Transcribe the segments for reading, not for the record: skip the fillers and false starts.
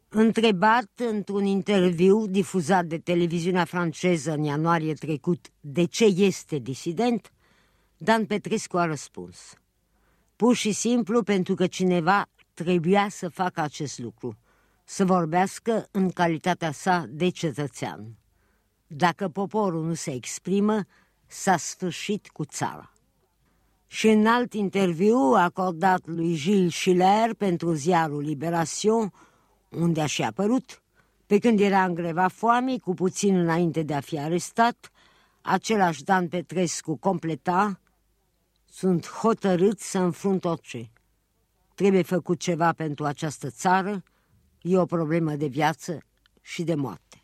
Întrebat într-un interviu difuzat de televiziunea franceză în ianuarie trecut de ce este disident, Dan Petrescu a răspuns: pur și simplu pentru că cineva trebuia să facă acest lucru, să vorbească în calitatea sa de cetățean. Dacă poporul nu se exprimă, s-a sfârșit cu țara. Și în alt interviu acordat lui Gilles Schiller pentru ziarul Libération, unde a și apărut, pe când era în greva foamei, cu puțin înainte de a fi arestat, același Dan Petrescu completa: sunt hotărât să înfrunt orice. Trebuie făcut ceva pentru această țară, e o problemă de viață și de moarte.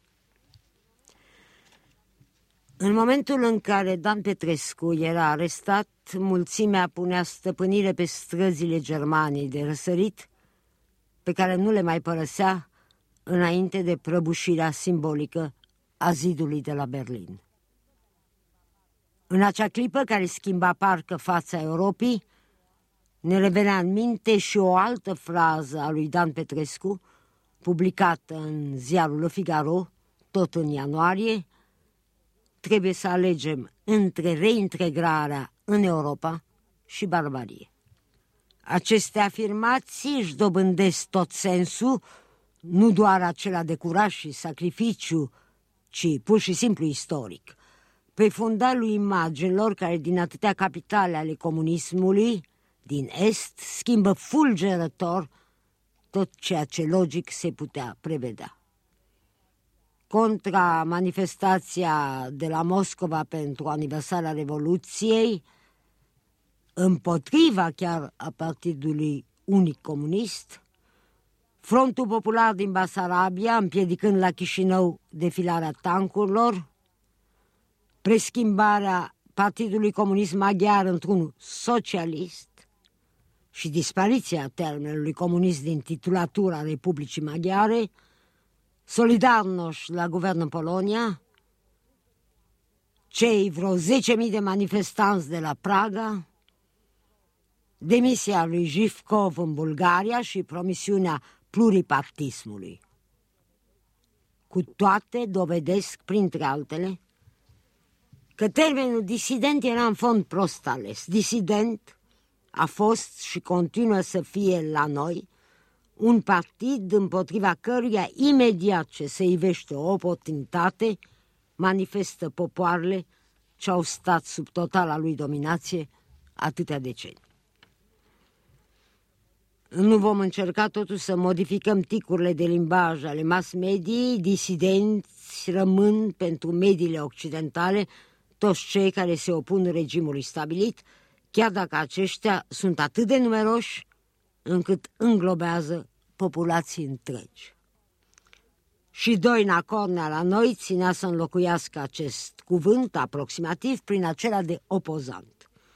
În momentul în care Dan Petrescu era arestat, mulțimea punea stăpânire pe străzile Germaniei de răsărit, pe care nu le mai părăsea înainte de prăbușirea simbolică a zidului de la Berlin. În acea clipă care schimba parcă fața Europei, ne revenea în minte și o altă frază a lui Dan Petrescu, publicată în ziarul Le Figaro, tot în ianuarie: trebuie să alegem între reintegrarea în Europa și barbarie. Aceste afirmații își dobândesc tot sensul, nu doar acela de curaj și sacrificiu, ci pur și simplu istoric. Pe fundalul imaginilor care din atâtea capitale ale comunismului din Est schimbă fulgerător tot ceea ce logic se putea prevedea. Contra manifestația de la Moscova pentru aniversarea Revoluției, împotriva chiar a Partidului Unic Comunist, Frontul Popular din Basarabia, împiedicând la Chișinău defilarea tancurilor, preschimbarea Partidului Comunist Maghiar într-unul socialist și dispariția termenului comunist din titulatura Republicii Maghiare, Solidarność la guvern în Polonia, cei vreo 10.000 de manifestanți de la Praga, demisia lui Jivkov în Bulgaria și promisiunea pluripartismului. Cu toate dovedesc, printre altele, că termenul disident era în fond prost ales. Disident a fost și continuă să fie la noi un partid împotriva căruia imediat ce se ivește o oportunitate manifestă popoarele ce au stat sub totala lui dominație atâtea decenii. Nu vom încerca totuși să modificăm ticurile de limbaj ale mass mediei. Disidenți rămân pentru mediile occidentale toți cei care se opun regimului stabilit, chiar dacă aceștia sunt atât de numeroși încât înglobează populații întregi. Și Doina Cornea la noi ținea să înlocuiască acest cuvânt aproximativ prin acela de opozant.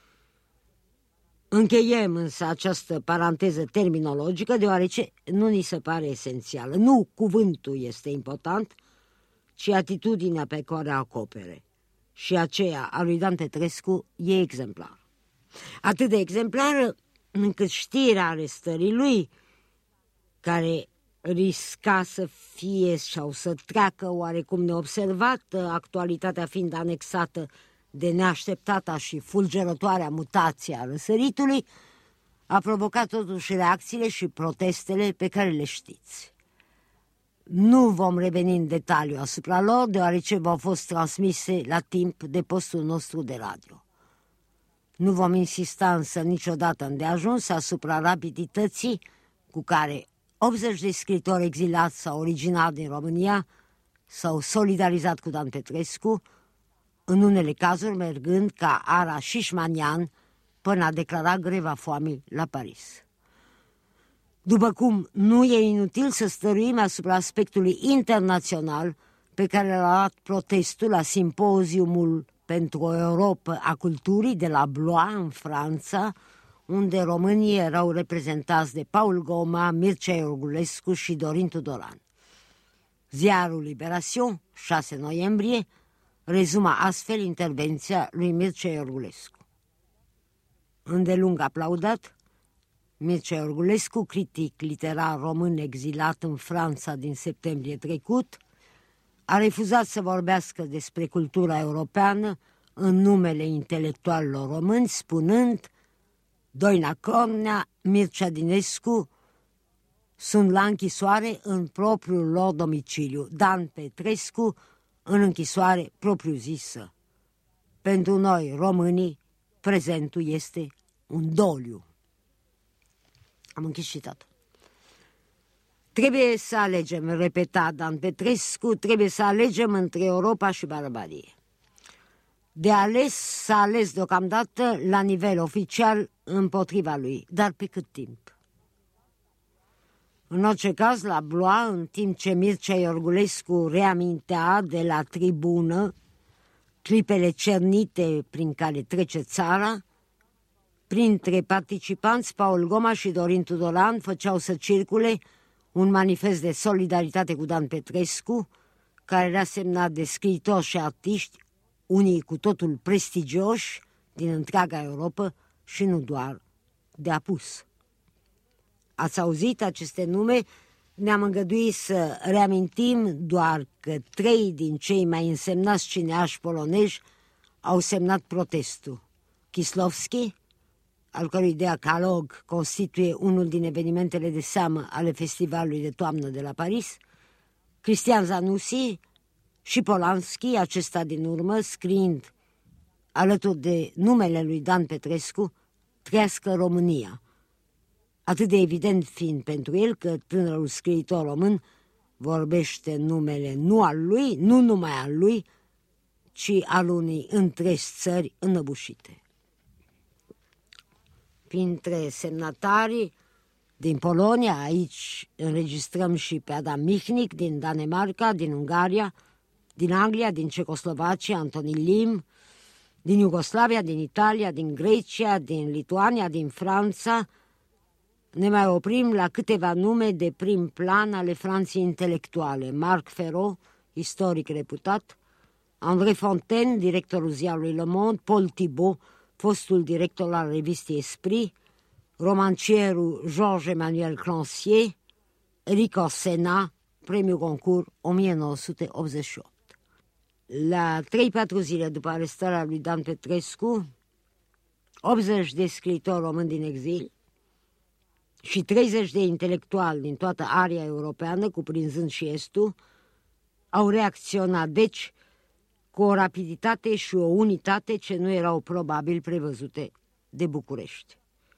Încheiem însă această paranteză terminologică deoarece nu ni se pare esențială. Nu cuvântul este important, ci atitudinea pe care o acopere. Și aceea a lui Dan Petrescu e exemplar. Atât de exemplară încât știrea arestării lui, care risca să fie sau să treacă oarecum neobservată, actualitatea fiind anexată de neașteptata și fulgerătoarea mutație a răsăritului, a provocat totuși reacțiile și protestele pe care le știți. Nu vom reveni în detaliu asupra lor, deoarece v-au fost transmise la timp de postul nostru de radio. Nu vom insista însă niciodată îndeajuns asupra rapidității cu care 80 de scriitori exilați sau originari din România s-au solidarizat cu Dan Petrescu, în unele cazuri mergând ca Ara Șișmanian până a declara greva foamei la Paris. După cum nu e inutil să stăruim asupra aspectului internațional pe care l-a luat protestul la simpoziumul pentru o Europă a culturii de la Blois în Franța, unde românii erau reprezentați de Paul Goma, Mircea Iorgulescu și Dorin Tudoran. Ziarul Libération, 6 noiembrie, rezuma astfel intervenția lui Mircea Iorgulescu. Îndelung aplaudat, Mircea Iorgulescu, critic literar român exilat în Franța din septembrie trecut, a refuzat să vorbească despre cultura europeană în numele intelectualilor români, spunând: Doina Cornea, Mircea Dinescu sunt la închisoare în propriul lor domiciliu, Dan Petrescu în închisoare propriu-zisă. Pentru noi, românii, prezentul este un doliu. Am închis citatul. Trebuie să alegem, repeta Dan Petrescu, trebuie să alegem între Europa și barbarie. De ales s-a ales deocamdată la nivel oficial împotriva lui, dar pe cât timp? În orice caz, la Blois, în timp ce Mircea Iorgulescu reamintea de la tribună clipele cernite prin care trece țara, printre participanți, Paul Goma și Dorin Tudoran făceau să circule un manifest de solidaritate cu Dan Petrescu, care era semnat de scriitori și artiști, unii cu totul prestigioși din întreaga Europa și nu doar de apus. Ați auzit aceste nume? Ne-am îngăduit să reamintim doar că 3 din cei mai însemnați cineași polonezi au semnat protestul. Kieslowski, al cărui Decalog constituie unul din evenimentele de seamă ale festivalului de toamnă de la Paris, Cristian Zanussi și Polanski, acesta din urmă, scriind alături de numele lui Dan Petrescu, Trăiască România, atât de evident fiind pentru el că tânărul scriitor român vorbește numele nu al lui, nu numai al lui, ci al unei întregi țări înăbușite. Printre semnatarii din Polonia, aici înregistrăm și pe Adam Michnik, din Danemarca, din Ungaria, din Anglia, din Cecoslovacia, Antoni Lim, din Iugoslavia, din Italia, din Grecia, din Lituania, din Franța. Ne mai oprim la câteva nume de prim plan ale Franței intelectuale. Marc Ferro, istoric reputat, André Fontaine, directorul ziarului Le Monde, Paul Thibault, fostul director al revistei Esprit, romancierul Georges-Emmanuel Clancier, Eric Orsena, premiul Goncourt 1988. La 3-4 zile după arestarea lui Dan Petrescu, 80 de scriitori români din exil și 30 de intelectuali din toată area europeană, cuprinzând și Estul, au reacționat, deci, cu o rapiditate și o unitate ce nu erau probabil prevăzute de București.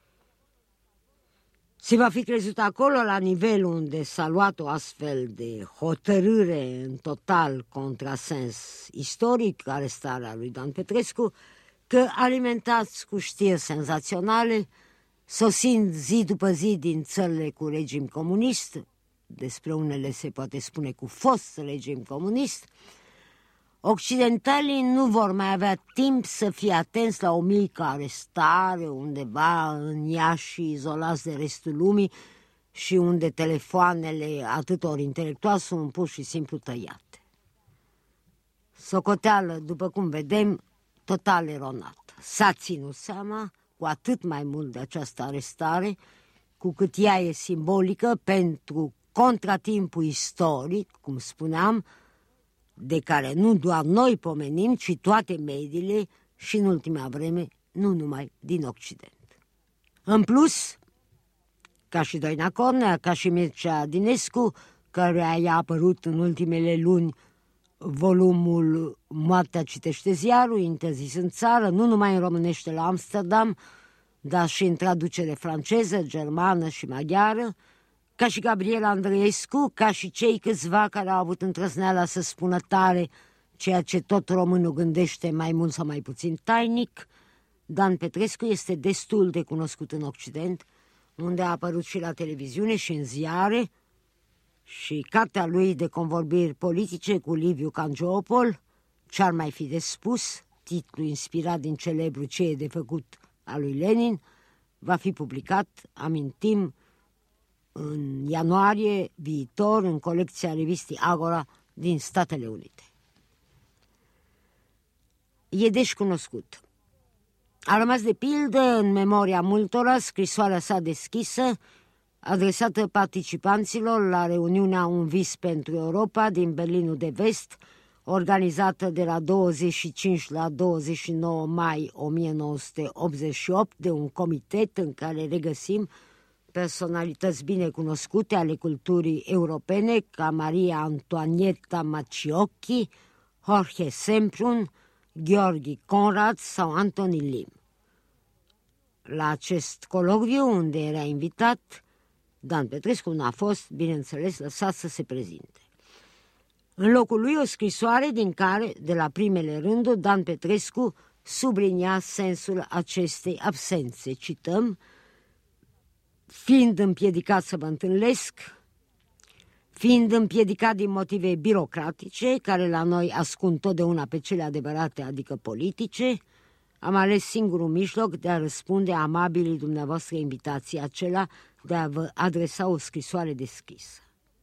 Se va fi crezut acolo, la nivelul unde s-a luat o astfel de hotărâre în total contrasens istoric, arestarea lui Dan Petrescu, că alimentați cu știri senzaționale, sosind zi după zi din țările cu regim comunist, despre unele se poate spune cu fost regim comunist, occidentalii nu vor mai avea timp să fie atenți la o mică arestare undeva în Iași, izolați de restul lumii și unde telefoanele atâtor intelectuali sunt pur și simplu tăiate. Socoteală, după cum vedem, total eronată. S-a ținut seama cu atât mai mult de această arestare, cu cât ea e simbolică pentru contratimpul istoric, cum spuneam, de care nu doar noi pomenim, ci toate mediile și în ultima vreme, nu numai din Occident. În plus, ca și Doina Cornea, ca și Mircea Dinescu, căruia i-a apărut în ultimele luni volumul Moartea citește ziarul, interzis în țară, nu numai în românește la Amsterdam, dar și în traducere franceză, germană și maghiară, ca și Gabriel Andreescu, ca și cei câțiva care au avut îndrăzneala să spună tare ceea ce tot românul gândește mai mult sau mai puțin tainic, Dan Petrescu este destul de cunoscut în Occident, unde a apărut și la televiziune și în ziare, și cartea lui de convorbiri politice cu Liviu Cangiopol, Ce-ar mai fi de spus, titlu inspirat din celebrul Ce e de făcut al lui Lenin, va fi publicat, amintim, în ianuarie viitor în colecția revistei Agora din Statele Unite. E deci cunoscut. A rămas de pildă în memoria multora scrisoarea sa deschisă, adresată participanților la reuniunea Un vis pentru Europa din Berlinul de Vest, organizată de la 25 la 29 mai 1988 de un comitet în care regăsim personalități binecunoscute ale culturii europene ca Maria Antonietta Maciocchi, Jorge Semprún, Gheorghe Conrad sau Antoni Lim. La acest colocviu, unde era invitat, Dan Petrescu n-a fost, bineînțeles, lăsat să se prezinte. În locul lui o scrisoare din care, de la primele rânduri, Dan Petrescu sublinia sensul acestei absențe. Cităm: fiind împiedicat să mă întâlnesc, fiind împiedicat din motive birocratice, care la noi ascund totdeauna pe cele adevărate, adică politice, am ales singurul mijloc de a răspunde amabilii dumneavoastră invitații, acela de a vă adresa o scrisoare deschisă.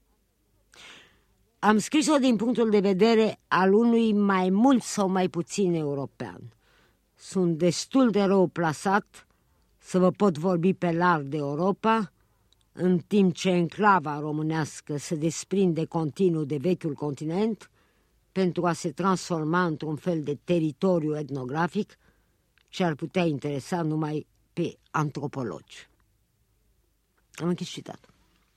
Am scris-o din punctul de vedere al unui mai mult sau mai puțin european. Sunt destul de rău plasat să vă pot vorbi pe larg de Europa, în timp ce enclava românească se desprinde continuu de vechiul continent pentru a se transforma într-un fel de teritoriu etnografic ce ar putea interesa numai pe antropologi. Am închis citatul.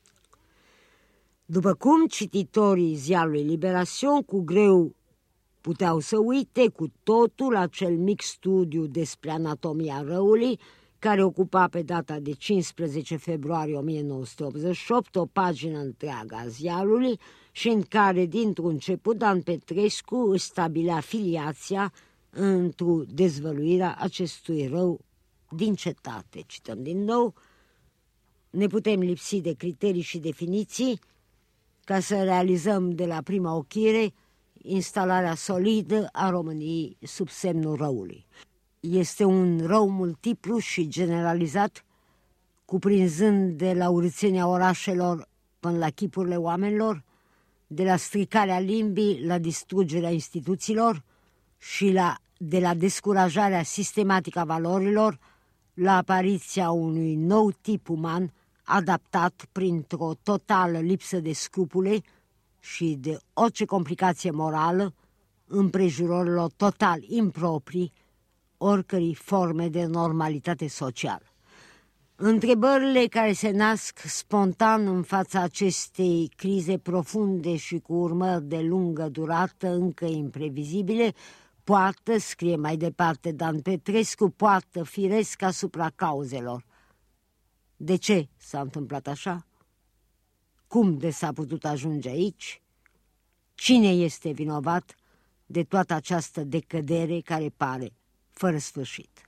După cum cititorii ziarului Libération cu greu puteau să uite cu totul acel mic studiu despre anatomia răului, care ocupa pe data de 15 februarie 1988 o pagină întreagă a ziarului și în care, dintr-un început, Dan Petrescu își stabilea filiația într-o dezvăluirea acestui rău din cetate. Cităm din nou: ne putem lipsi de criterii și definiții ca să realizăm de la prima ochire instalarea solidă a României sub semnul răului. Este un rău multiplu și generalizat, cuprinzând de la urâțenia orașelor până la chipurile oamenilor, de la stricarea limbii la distrugerea instituțiilor și de la descurajarea sistematică a valorilor la apariția unui nou tip uman adaptat printr-o totală lipsă de scrupule și de orice complicație morală împrejurărilor total improprii oricărei forme de normalitate socială. Întrebările care se nasc spontan în fața acestei crize profunde și cu urmări de lungă durată încă imprevizibile poartă, scrie mai departe Dan Petrescu, poartă firesc asupra cauzelor. De ce s-a întâmplat așa? Cum de s-a putut ajunge aici? Cine este vinovat de toată această decădere care pare fără sfârșit?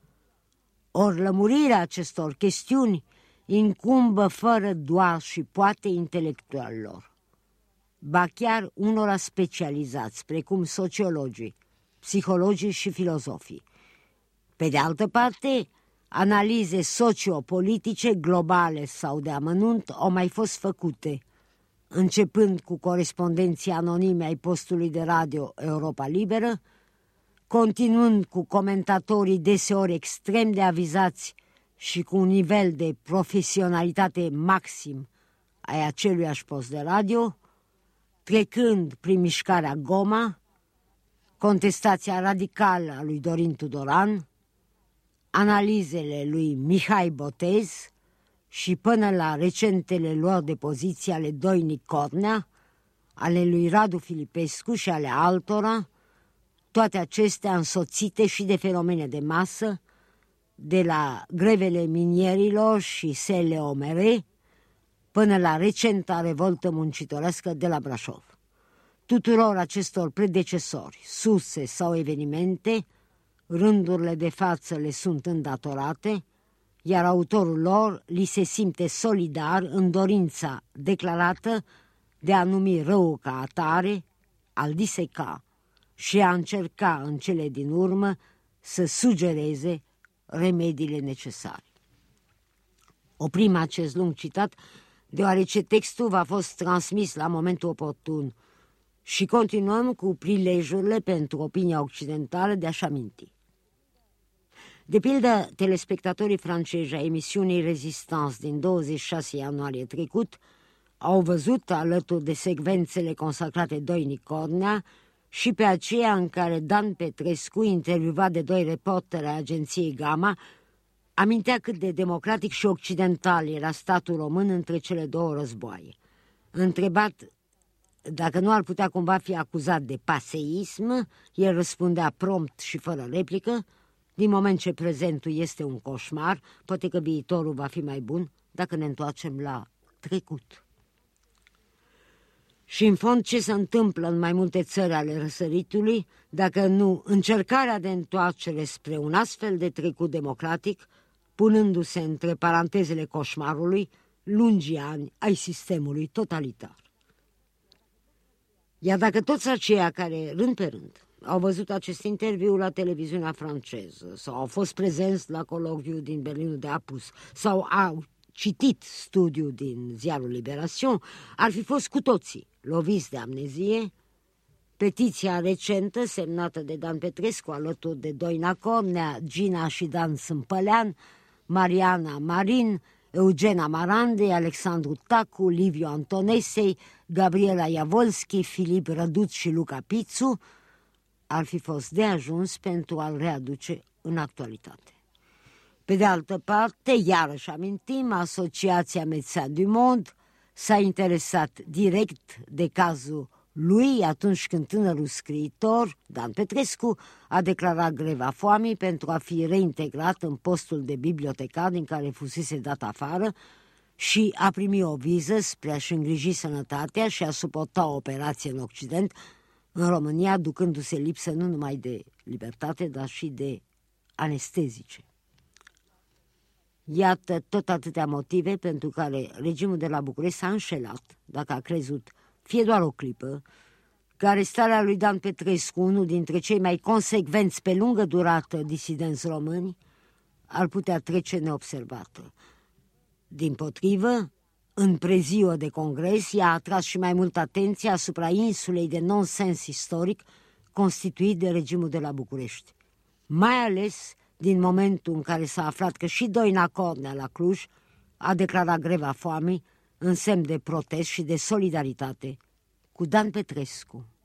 Ori lămurirea acestor chestiuni incumbă fără doar și poate intelectualilor, ba chiar unora specializați, precum sociologii, psihologii și filozofii. Pe de altă parte, analize sociopolitice globale sau de amănunt au mai fost făcute, începând cu corespondenții anonime ai postului de radio Europa Liberă, continuând cu comentatorii deseori extrem de avizați și cu un nivel de profesionalitate maxim ai aceluiași post de radio, trecând prin mișcarea Goma, contestația radicală a lui Dorin Tudoran, analizele lui Mihai Botez și până la recentele lor de poziție ale Doinic Cornea, ale lui Radu Filipescu și ale altora, toate acestea însoțite și de fenomene de masă, de la grevele minierilor și SLOMR, până la recenta revoltă muncitorească de la Brașov. Tuturor acestor predecesori, surse sau evenimente, rândurile de față le sunt îndatorate, iar autorul lor li se simte solidar în dorința declarată de a numi rău ca atare, a-l diseca și a încerca în cele din urmă să sugereze remediile necesare. Oprim acest lung citat, deoarece textul v-a fost transmis la momentul oportun și continuăm cu prilejurile pentru opinia occidentală de a-și aminti. De pildă, telespectatorii francezi a emisiunii Rezistance din 26 ianuarie trecut au văzut, alături de secvențele consacrate Doinic Cornea, și pe aceea în care Dan Petrescu, intervievat de 2 reporteri ai agenției Gama, amintea cât de democratic și occidental era statul român între cele 2 războaie. Întrebat dacă nu ar putea cumva fi acuzat de paseism, el răspundea prompt și fără replică: din moment ce prezentul este un coșmar, poate că viitorul va fi mai bun dacă ne întoarcem la trecut. Și în fond, ce se întâmplă în mai multe țări ale răsăritului, dacă nu încercarea de întoarcere spre un astfel de trecut democratic, punându-se între parantezele coșmarului lungii ani ai sistemului totalitar. Iar dacă toți aceia care, rând pe rând, au văzut acest interviu la televiziunea franceză sau au fost prezenți la colocviul din Berlinul de Apus sau au citit studiul din ziarul Liberation, ar fi fost cu toții loviți de amnezie, petiția recentă semnată de Dan Petrescu alături de Doina Cornea, Gina și Dan Sâmpălean, Mariana Marin, Eugena Marande, Alexandru Tacu, Liviu Antonesei, Gabriela Iavolski, Filip Răduț și Luca Pițu, ar fi fost de ajuns pentru a-l readuce în actualitate. Pe de altă parte, iarăși amintim, Asociația Médecins du Monde s-a interesat direct de cazul lui atunci când tânărul scriitor, Dan Petrescu, a declarat greva foamei pentru a fi reintegrat în postul de bibliotecar din care fusese dat afară și a primit o viză spre a-și îngriji sănătatea și a suporta o operație în Occident, în România, ducându-se lipsă nu numai de libertate, dar și de anestezice. Iată tot atâtea motive pentru care regimul de la București s-a înșelat, dacă a crezut, fie doar o clipă, că arestarea lui Dan Petrescu, unul dintre cei mai consecvenți pe lungă durată disidenți români, ar putea trece neobservată. Dimpotrivă, în preziua de congres, ea a atras și mai mult atenția asupra insulei de nonsens istoric constituit de regimul de la București, mai ales din momentul în care s-a aflat că și Doina Cornea la Cluj a declarat greva foamei în semn de protest și de solidaritate cu Dan Petrescu.